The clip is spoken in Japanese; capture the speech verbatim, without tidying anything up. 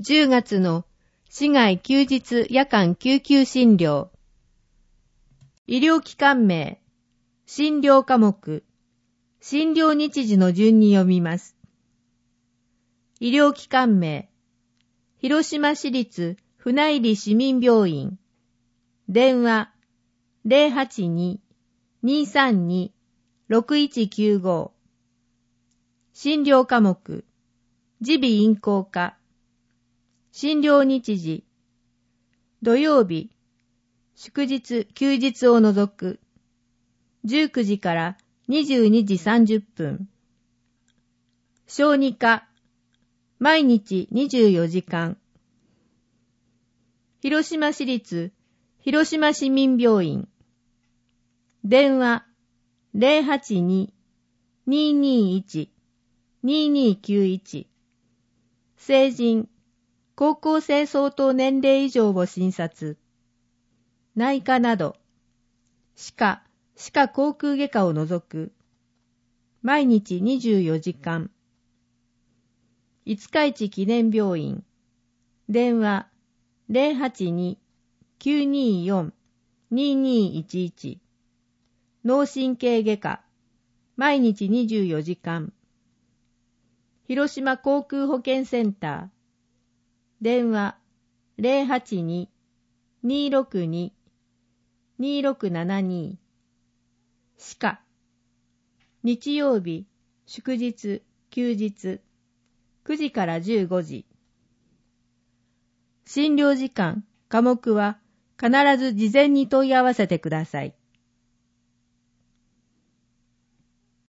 じゅうがつの市外休日夜間救急診療。医療機関名、診療科目、診療日時の順に読みます。医療機関名、広島市立船入市民病院。電話 ゼロはちに にーさんに ろくいちきゅうご。診療科目、耳鼻咽喉科。診療日時、土曜日、祝日、休日を除く、じゅうくじからにじゅうにじさんじゅっぷん。小児科、毎日にじゅうよじかん。広島市立広島市民病院。電話 ゼロはちに にーにーいち にーにーきゅういち。成人、高校生相当年齢以上を診察。内科など、歯科、歯科口腔外科を除く。毎日にじゅうよじかん。五日市記念病院。電話 ゼロはちに きゅうにーよん にーにーいちいち。脳神経外科。毎日にじゅうよじかん。広島航空保健センター。電話 ゼロはちに にーろくに にーろくななに。歯科。日曜日、祝日、休日。くじからじゅうごじ。診療時間、科目は必ず事前に問い合わせてください。